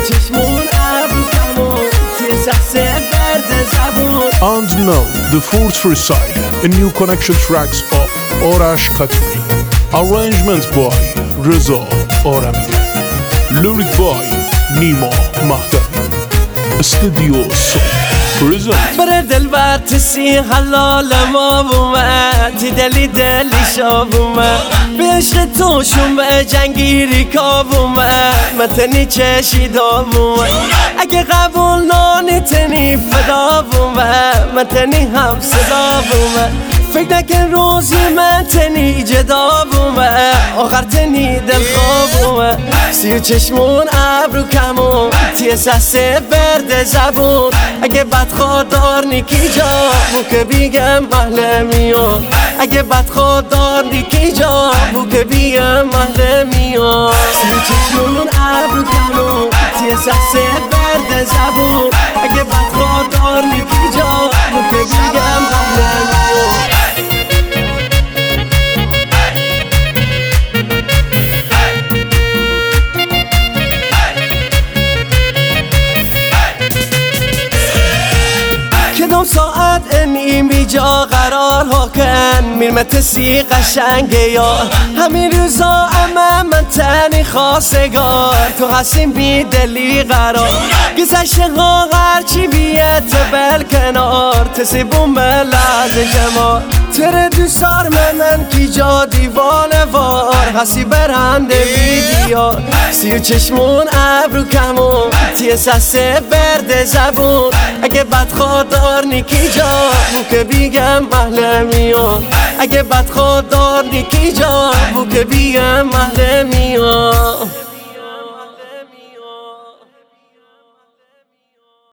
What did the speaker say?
چشمون ابرو کمون توی سخصه برد زبون. And now the fourth recital, a new connection tracks of Arash Khatmi. Arrangement by Reza Arami. Lyric by Nima Mahdani. Studio Soul present. بره دل بر تسی حلال ما بومد تی دلی شاب اومد به عشق توشون به جنگیری کاب اومد متنی چشی داب اومد اگه قبول نانی تنی فدا اومد متنی هم صدا اومد فکر نکن روزی من تنی جداب اومد آخر تنی دل خواب اومد سی و چشمون ابرو کمون تی سسه برد زبون اگه بدخوادار نیکی جا بو که بیگم محله میان اگه بدخوادار نیکی جا بو که بیگم محله میان سی و چشمون ابرو کمون تی سسه برد زبون اگه بدخوادار نیکی جا بو که بیگم محله میان. کدام ساعت نیمی جا قرار کن میرمت سی قشنگه یا همین روزا اما من تنی خواستگار تو هستیم بی دلی قرار گذشته ها هرچی بیت بل کنار تسی بوم لحظه جمال تره دوستار من کی جا دیوانه وار هستی برنده ویدیار سی و چشمون ابرو کمون تی سسه برد زبون اگه بدخوادار نیکی جا بو که بیگم محله میان اگه بدخوادار نیکی جا بو که بیگم محله میان.